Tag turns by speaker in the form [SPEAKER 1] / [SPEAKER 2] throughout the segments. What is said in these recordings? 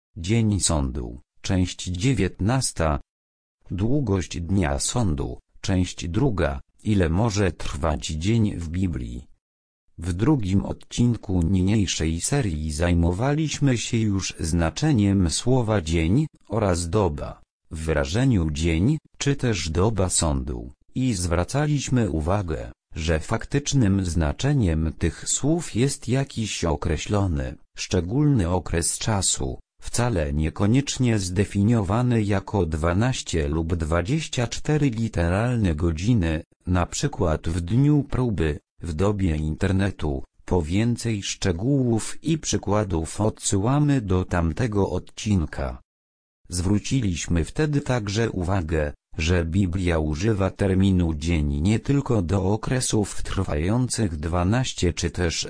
[SPEAKER 1] Dzień sądu, część 19. Długość dnia sądu, część 2. Ile może trwać dzień w Biblii? W drugim odcinku niniejszej serii zajmowaliśmy się już znaczeniem słowa dzień oraz doba, w wyrażeniu dzień, czy też doba sądu, i zwracaliśmy uwagę, że faktycznym znaczeniem tych słów jest jakiś określony, szczególny okres czasu, wcale niekoniecznie zdefiniowany jako 12 lub 24 literalne godziny, na przykład w dniu próby. W dobie internetu, po więcej szczegółów i przykładów odsyłamy do tamtego odcinka. Zwróciliśmy wtedy także uwagę, że Biblia używa terminu dzień nie tylko do okresów trwających 12 czy też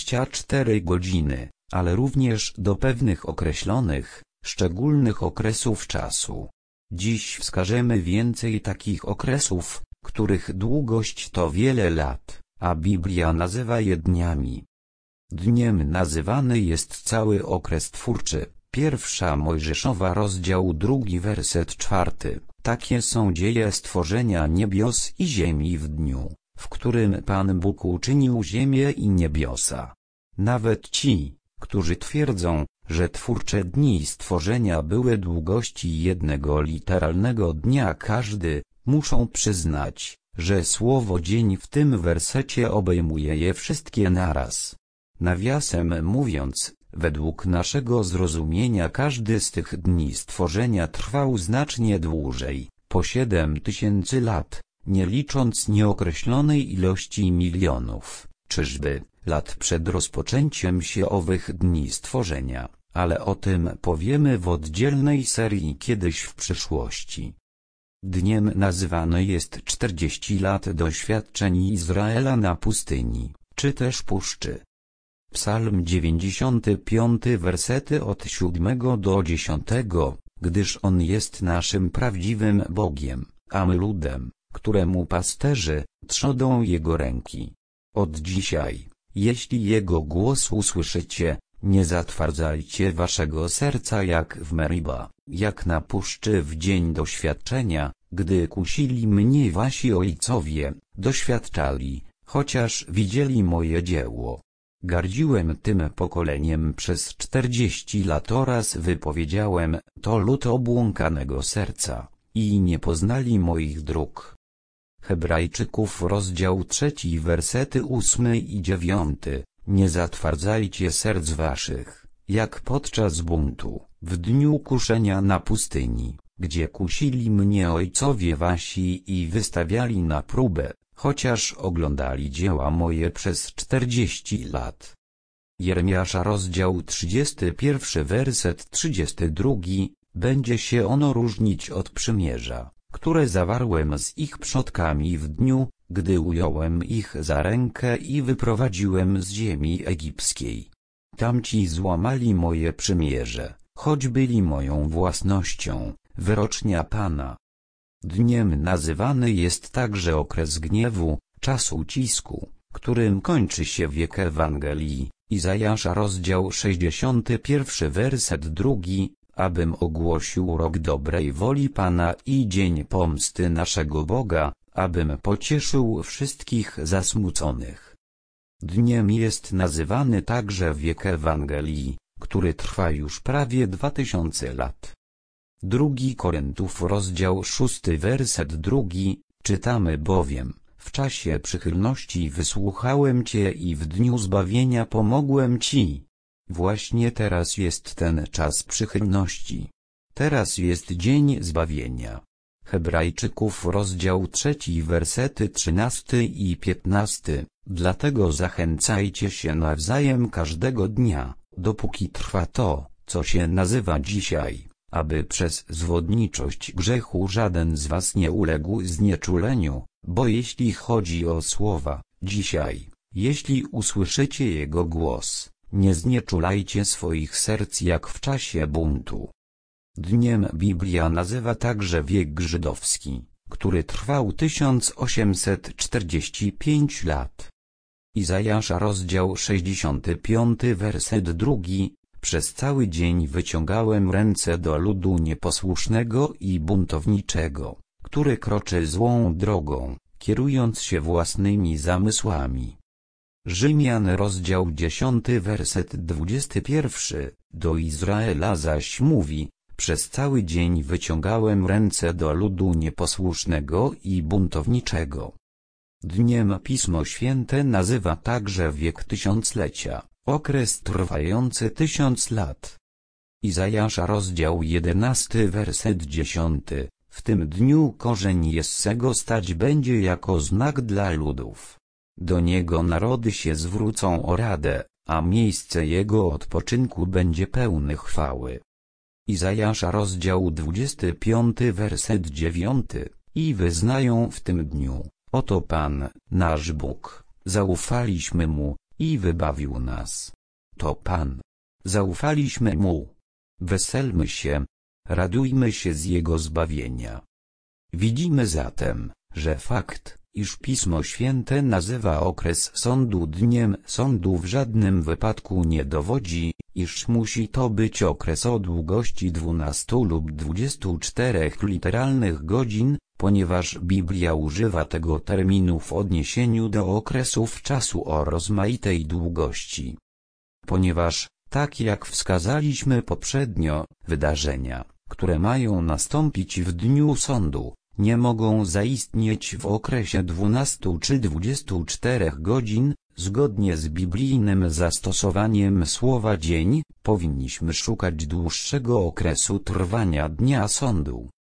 [SPEAKER 1] 24 godziny, ale również do pewnych określonych, szczególnych okresów czasu. Dziś wskażemy więcej takich okresów, których długość to wiele lat, a Biblia nazywa je dniami. Dniem nazywany jest cały okres twórczy. Pierwsza Mojżeszowa rozdział 2 werset 4. Takie są dzieje stworzenia niebios i ziemi w dniu, w którym Pan Bóg uczynił ziemię i niebiosa. Nawet ci, którzy twierdzą, że twórcze dni stworzenia były długości jednego literalnego dnia każdy, muszą przyznać, że słowo dzień w tym wersecie obejmuje je wszystkie naraz. Nawiasem mówiąc, według naszego zrozumienia każdy z tych dni stworzenia trwał znacznie dłużej, po 7000 lat, nie licząc nieokreślonej ilości milionów, czyżby, lat przed rozpoczęciem się owych dni stworzenia, ale o tym powiemy w oddzielnej serii kiedyś w przyszłości. Dniem nazywane jest 40 lat doświadczeń Izraela na pustyni, czy też puszczy. Psalm 95 wersety od 7 do 10, gdyż On jest naszym prawdziwym Bogiem, a my ludem, któremu pasterze, trzodą Jego ręki. Od dzisiaj, jeśli Jego głos usłyszycie, nie zatwardzajcie waszego serca jak w Meriba, jak na puszczy w dzień doświadczenia, gdy kusili mnie wasi ojcowie, doświadczali, chociaż widzieli moje dzieło. Gardziłem tym pokoleniem przez 40 lat oraz wypowiedziałem, to lud obłąkanego serca, i nie poznali moich dróg. Hebrajczyków rozdział 3 wersety 8 i 9. Nie zatwardzajcie serc waszych, jak podczas buntu, w dniu kuszenia na pustyni, gdzie kusili mnie ojcowie wasi i wystawiali na próbę, chociaż oglądali dzieła moje przez 40 lat. Jeremiasza rozdział 31 werset 32. Będzie się ono różnić od przymierza, które zawarłem z ich przodkami w dniu, gdy ująłem ich za rękę i wyprowadziłem z ziemi egipskiej. Tamci złamali moje przymierze, choć byli moją własnością, wyrocznia Pana. Dniem nazywany jest także okres gniewu, czas ucisku, którym kończy się wiek Ewangelii. Izajasza rozdział 61 werset 2, abym ogłosił rok dobrej woli Pana i dzień pomsty naszego Boga, abym pocieszył wszystkich zasmuconych. Dniem jest nazywany także wiek Ewangelii, który trwa już prawie 2000 lat. 2 Koryntów rozdział 6 werset 2, czytamy bowiem, w czasie przychylności wysłuchałem Cię i w dniu zbawienia pomogłem Ci. Właśnie teraz jest ten czas przychylności. Teraz jest dzień zbawienia. Hebrajczyków rozdział 3 wersety 13 i 15, dlatego zachęcajcie się nawzajem każdego dnia, dopóki trwa to, co się nazywa dzisiaj, aby przez zwodniczość grzechu żaden z was nie uległ znieczuleniu, bo jeśli chodzi o słowa, dzisiaj, jeśli usłyszycie Jego głos, nie znieczulajcie swoich serc jak w czasie buntu. Dniem Biblia nazywa także wiek żydowski, który trwał 1845 lat. Izajasza rozdział 65 werset 2, Przez cały dzień wyciągałem ręce do ludu nieposłusznego i buntowniczego, który kroczy złą drogą, kierując się własnymi zamysłami. Rzymian rozdział 10 werset 21. Do Izraela zaś mówi: przez cały dzień wyciągałem ręce do ludu nieposłusznego i buntowniczego. Dniem Pismo Święte nazywa także wiek tysiąclecia, okres trwający 1000 lat. Izajasza rozdział 11 werset 10. W tym dniu korzeń Jessego stać będzie jako znak dla ludów. Do niego narody się zwrócą o radę, a miejsce jego odpoczynku będzie pełne chwały. Izajasza rozdział 25 werset 9. I wyznają w tym dniu: oto Pan, nasz Bóg, zaufaliśmy Mu, i wybawił nas. To Pan. Zaufaliśmy Mu. Weselmy się, radujmy się z Jego zbawienia. Widzimy zatem, że fakt, iż Pismo Święte nazywa okres sądu dniem sądu w żadnym wypadku nie dowodzi, iż musi to być okres o długości 12 lub 24 literalnych godzin, ponieważ Biblia używa tego terminu w odniesieniu do okresów czasu o rozmaitej długości. Ponieważ, tak jak wskazaliśmy poprzednio, wydarzenia, które mają nastąpić w dniu sądu, nie mogą zaistnieć w okresie 12 czy 24 godzin, zgodnie z biblijnym zastosowaniem słowa dzień, powinniśmy szukać dłuższego okresu trwania dnia sądu.